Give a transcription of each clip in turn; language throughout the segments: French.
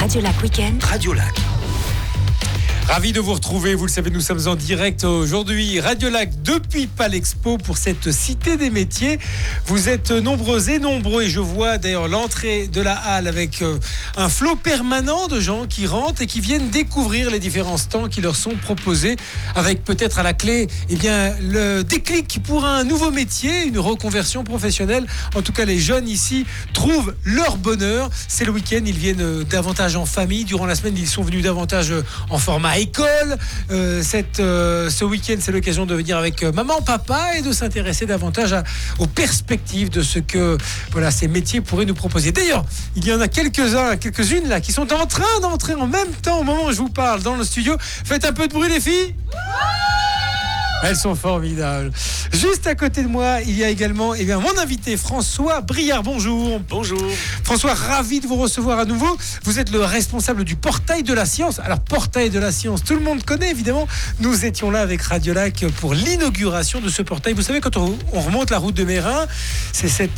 Radio Lac Week-end. Radio Lac. Ravi de vous retrouver, vous le savez, nous sommes en direct aujourd'hui, Radio Lac depuis Palexpo pour cette Cité des métiers. Vous êtes nombreux et nombreux et je vois d'ailleurs l'entrée de la halle avec un flot permanent de gens qui rentrent et qui viennent découvrir les différents stands qui leur sont proposés avec peut-être à la clé le déclic pour un nouveau métier, une reconversion professionnelle. En tout cas, les jeunes ici trouvent leur bonheur. C'est le week-end, ils viennent davantage en famille. Durant la semaine, ils sont venus davantage en format école. Ce week-end, c'est l'occasion de venir avec maman, papa et de s'intéresser davantage aux perspectives de ce que ces métiers pourraient nous proposer. D'ailleurs, il y en a quelques-unes là qui sont en train d'entrer en même temps au moment où je vous parle dans le studio. Faites un peu de bruit, les filles. Elles sont formidables. Juste à côté de moi, il y a également mon invité François Briard. Bonjour. Bonjour. François, ravi de vous recevoir à nouveau. Vous êtes le responsable du Portail de la Science. Alors, Portail de la Science, tout le monde connaît évidemment. Nous étions là avec Radio Lac pour l'inauguration de ce portail. Vous savez, quand on remonte la route de Meyrin, c'est cet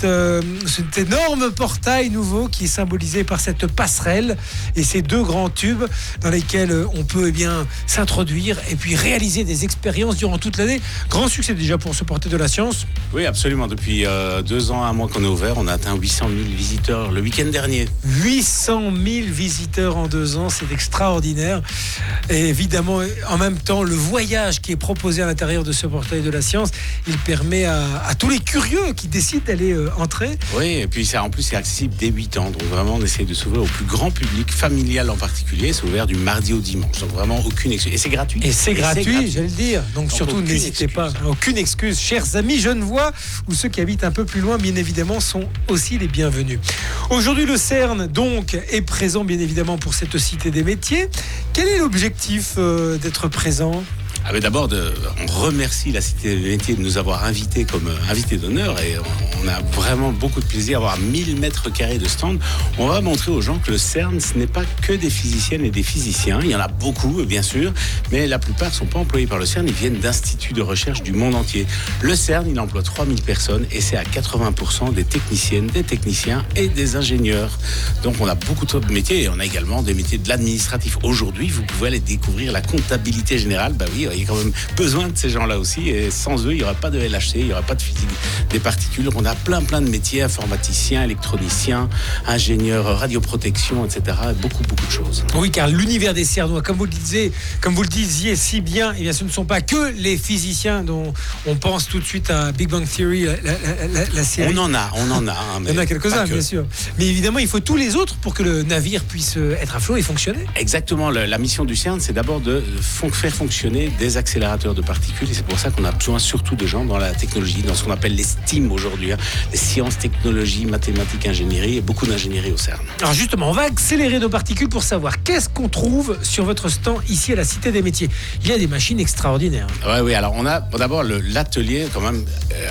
énorme portail nouveau qui est symbolisé par cette passerelle et ces deux grands tubes dans lesquels on peut s'introduire et puis réaliser des expériences durant toute l'année. Grand succès déjà pour ce Portail de la Science. Oui, absolument. Depuis 2 ans, 1 mois qu'on est ouvert, on a atteint 800 000 visiteurs le week-end dernier. 800 000 visiteurs en 2 ans, c'est extraordinaire. Et évidemment, en même temps, le voyage qui est proposé à l'intérieur de ce Portail de la Science, il permet à tous les curieux qui décident d'aller entrer. Oui, et puis en plus, c'est accessible dès 8 ans. Donc vraiment, on essaie de s'ouvrir au plus grand public, familial en particulier. C'est ouvert du mardi au dimanche. Donc vraiment, aucune excuse. Et c'est gratuit. Et c'est gratuit, j'allais le dire. Donc surtout, n'hésitez pas. Aucune excuse. Chers amis genevois ou ceux qui habitent un peu plus loin, bien évidemment, sont aussi les bienvenus. Aujourd'hui, le CERN, donc, est présent, bien évidemment, pour cette Cité des métiers. Quel est l'objectif d'être présent ? D'abord, on remercie la Cité des métiers de nous avoir invités comme invités d'honneur et on a vraiment beaucoup de plaisir à avoir 1000 mètres carrés de stand. On va montrer aux gens que le CERN, ce n'est pas que des physiciennes et des physiciens. Il y en a beaucoup, bien sûr, mais la plupart ne sont pas employés par le CERN. Ils viennent d'instituts de recherche du monde entier. Le CERN, il emploie 3000 personnes et c'est à 80% des techniciennes, des techniciens et des ingénieurs. Donc, on a beaucoup de métiers et on a également des métiers de l'administratif. Aujourd'hui, vous pouvez aller découvrir la comptabilité générale. Oui, il y a quand même besoin de ces gens-là aussi et sans eux, il n'y aurait pas de LHC, il n'y aurait pas de physique des particules. On a plein de métiers, informaticiens, électroniciens, ingénieurs, radioprotection, etc. Beaucoup de choses. Oui, car l'univers des Cernois, comme vous le disiez si bien, ce ne sont pas que les physiciens dont on pense tout de suite à Big Bang Theory, la série. On en a. Mais il y en a quelques-uns, bien sûr. Mais évidemment, il faut tous les autres pour que le navire puisse être à flot et fonctionner. Exactement. La mission du CERN, c'est d'abord de faire fonctionner des accélérateurs de particules et c'est pour ça qu'on a besoin surtout de gens dans la technologie, dans ce qu'on appelle les STEAM aujourd'hui, les sciences, technologies, mathématiques, ingénierie et beaucoup d'ingénierie au CERN. Alors justement, on va accélérer nos particules pour savoir qu'est-ce qu'on trouve sur votre stand ici à la Cité des métiers. Il y a des machines extraordinaires. Oui, alors on a d'abord l'atelier quand même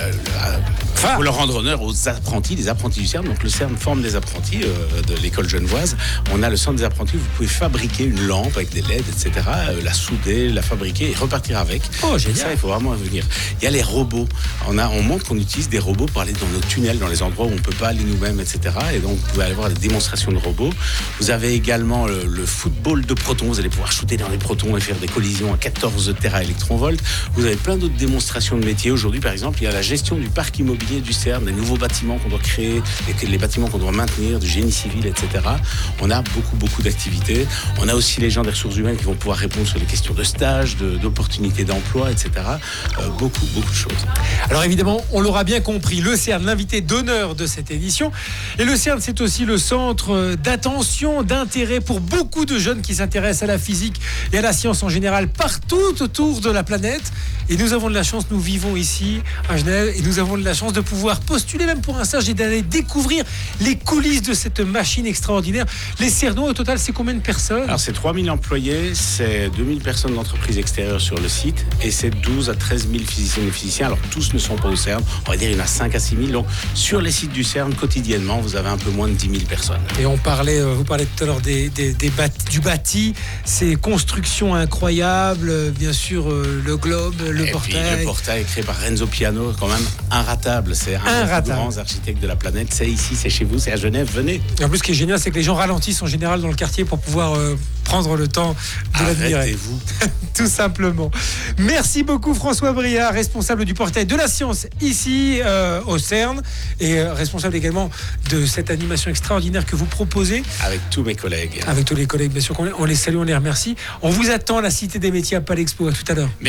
pour leur rendre honneur aux apprentis, des apprentis du CERN. Donc le CERN forme des apprentis de l'école genevoise. On a le centre des apprentis, vous pouvez fabriquer une lampe avec des LED, etc., la souder, la fabriquer et repartir avec. Oh, génial. Ça, il faut vraiment venir. Il y a les robots. On montre qu'on utilise des robots pour aller dans nos tunnels, dans les endroits où on ne peut pas aller nous-mêmes, etc. Et donc, vous pouvez aller voir des démonstrations de robots. Vous avez également le football de protons. Vous allez pouvoir shooter dans les protons et faire des collisions à 14 téraélectronvolts. Vous avez plein d'autres démonstrations de métiers. Aujourd'hui, par exemple, il y a la gestion du parc immobilier du CERN, des nouveaux bâtiments qu'on doit créer, les bâtiments qu'on doit maintenir, du génie civil, etc. On a beaucoup d'activités. On a aussi les gens des ressources humaines qui vont pouvoir répondre sur les questions de stage, d'opportunités d'emploi, etc. Beaucoup de choses. Alors évidemment, on l'aura bien compris, le CERN, l'invité d'honneur de cette édition. Et le CERN, c'est aussi le centre d'attention, d'intérêt pour beaucoup de jeunes qui s'intéressent à la physique et à la science en général partout autour de la planète. Et nous avons de la chance, nous vivons ici à Genève, et nous avons de la chance de pouvoir postuler même pour un stage et d'aller découvrir les coulisses de cette machine extraordinaire. Les Cernois, au total, c'est combien de personnes ? Alors c'est 3000 employés, c'est 2000 personnes d'entreprises extérieures sur le site et c'est 12 à 13 000 physiciennes et physiciens. Alors tous ne sont pas au CERN, on va dire il y en a 5 à 6 000. Donc sur les sites du CERN, quotidiennement, vous avez un peu moins de 10 000 personnes. Et vous parlez tout à l'heure du bâti, ces constructions incroyables, bien sûr le globe, le portail. Puis le portail créé par Renzo Piano, quand même inratable. C'est un des Inratable. plus grands architectes de la planète. C'est ici, c'est chez vous, c'est à Genève. Venez. Et en plus, ce qui est génial, c'est que les gens ralentissent en général dans le quartier pour pouvoir prendre le temps de l'admirer. Arrêtez-vous. Tout simplement. Merci beaucoup François Briard, responsable du portail de la science ici au CERN et responsable également de cette animation extraordinaire que vous proposez. Avec tous mes collègues. Avec tous les collègues, bien sûr, on les salue, on les remercie. On vous attend à la Cité des Métiers à Palexpo. À tout à l'heure.